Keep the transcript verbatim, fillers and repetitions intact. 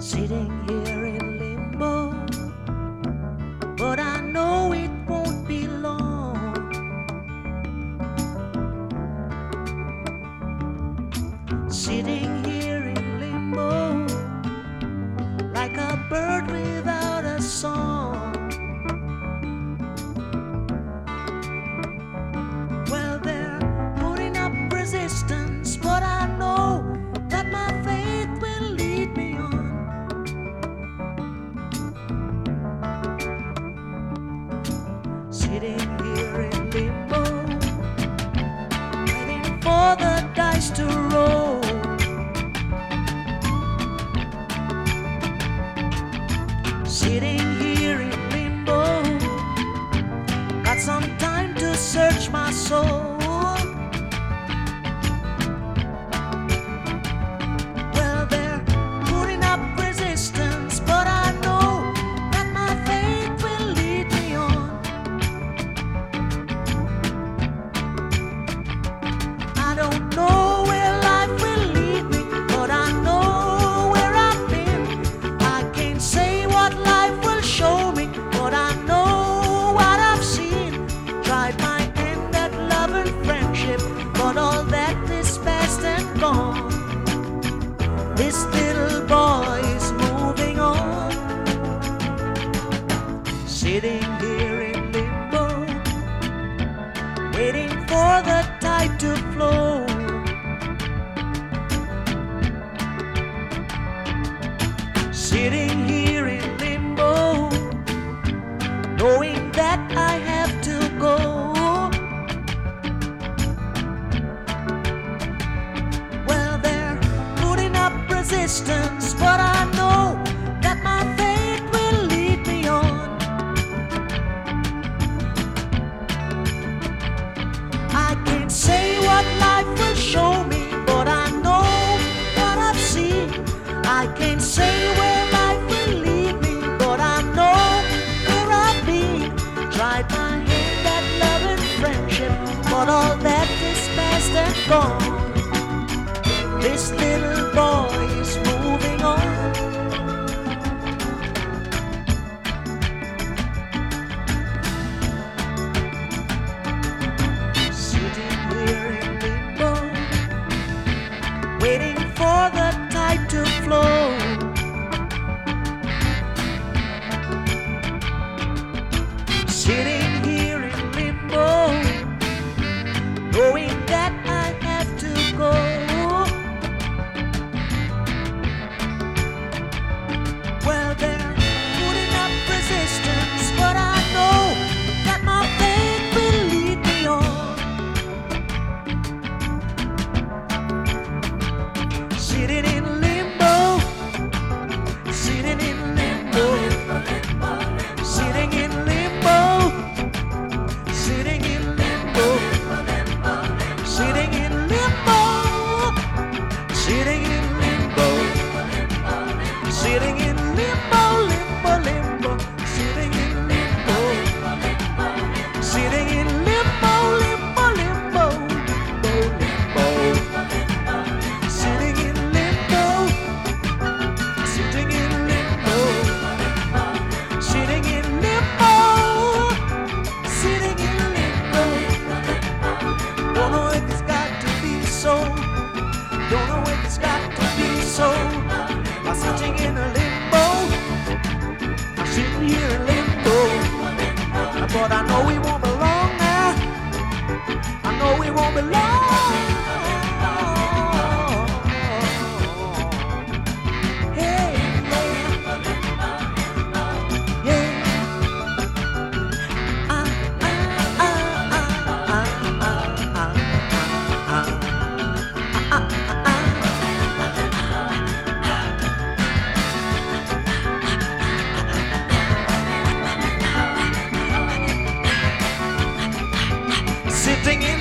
Sitting here in limbo, but I know it won't be long. Sitting here in limbo, like a bird without a song. Well, they're putting up resistance, but I know that my faith will lead me on. Sitting here in limbo, waiting for the dice to roll. Sitting here in limbo, got some time to search my soul. Well, they're putting up resistance, but I know that my faith will lead me on. I don't know where life will lead me, but I know where I've been. I can't say what life will show me, but I know what I've seen. Tried my hand at love and friendship, but all that is past and gone. This little boy is moving on. Sitting here in limbo, waiting for the tide to flow. Sitting here in limbo, knowing that I have to go. Well, they're putting up resistance, but I know that my faith will lead me on. I can't say what life will show me, but I know what I've seen. I can't say where life will lead me, but I know where I've been. Tried my hand at love and friendship, but all that is past and gone. This little boy is moving on. Sitting here in limbo, waiting for the tide to flow. Sitting here in limbo, knowing that I have to go. Well, they're putting up resistance, but I know that my faith will lead me on. Sitting in limbo, sitting in limbo, sitting in limbo, sitting in limbo, sitting in limbo, sitting in limbo, sitting in limbo, limbo, limbo, sitting in limbo, sitting in limbo, limbo, limbo, limbo, limbo, sitting in limbo, sitting in limbo, sitting in limbo, sitting in limbo. Don't know if it's got to be so. Don't know if it's got to be so. I'm sitting in a limbo. I'm sitting here in limbo. But I know we won't belong now. I know we won't belong. Hey, yeah, yeah. Ah, ah, ah, ah, ah, ah, ah, ah, ah, ah, ah. Sitting in